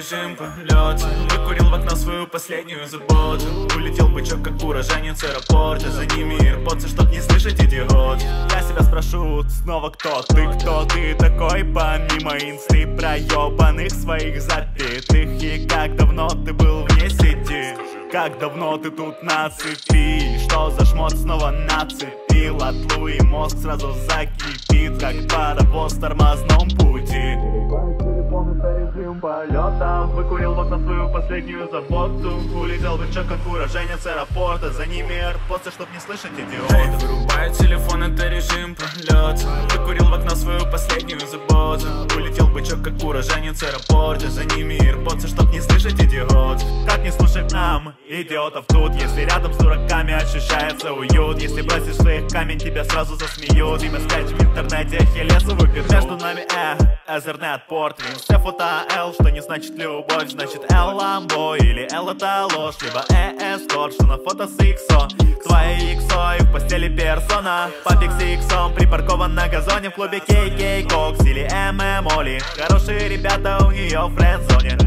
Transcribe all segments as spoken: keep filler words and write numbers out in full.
режим полета. Выкурил в окно свою последнюю заботу. Улетел бычок, как уроженец аэропорта. За ними AirPods, чтоб не слышать идиот. Я себя спрошу снова, кто ты, кто ты такой, помимо инсты проебанных своих запятых. И как давно ты был вне сети? Как давно ты тут на цепи? Что за шмот снова нацепил? Отлу и мозг сразу закипит, как паровоз в тормозном пути. Режим полета. Выкурил в окно свою последнюю заботу. Улетел бычок, как уроженец аэропорта. За ними AirPods, чтоб не слышать идиотов. Вырубаю телефон, это режим полета. Выкурил в окно свою последнюю заботу. Улетел бычок, как уроженец аэропорта. За ними AirPods, чтоб не слышать идиотов. Как не слушать нам, идиотов тут? Если рядом с дураками ощущается уют. Если бросишь своих камень, тебя сразу засмеют. Тебя скачать в интернете, Ахиллесу выберут. Между нами э, Ethernet порт, Винсте фото L, что не значит любовь, значит L ламбо. Или L это ложь, либо э эскорт, что на фото с иксо. Твоя иксо и в постели персона. Папик с иксом припаркован на газоне в клубе кей кей Кокс или эм эм Оли. Хорошие ребята у нее в френдзоне.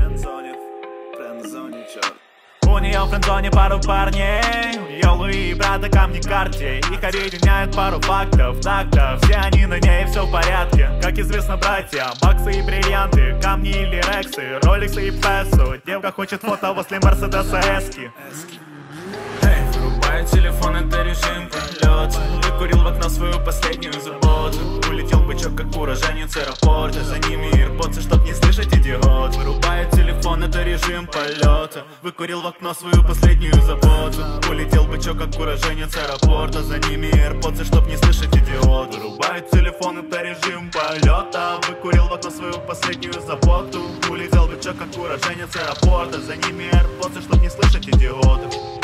У нее в френдзоне пару парней. У нее Луи, брата, камни, карте. Их объединяют пару фактов, так-то все они на ней, все в порядке. Как известно, братья, баксы и бриллианты, камни или рексы, роликсы и песо. Девка хочет фото возле Мерседеса эски. Эй, вырубаю телефон, это режим полета. Выкурил в окно свою последнюю заботу. Улетел бычок, как уроженец аэропорта. За ними AirPods, чтоб не слышать идиот. Вырубаю телефон, это режим полета. Выкурил в окно свою последнюю заботу. Улетел бычок, как уроженец аэропорта. За ними AirPods, чтоб не слышать идиот. Вырубаю телефон, это режим полета. Выкурил в окно свою последнюю заботу. Улетел бычок, как уроженец аэропорта. За ними AirPods, чтоб не слышать идиотов.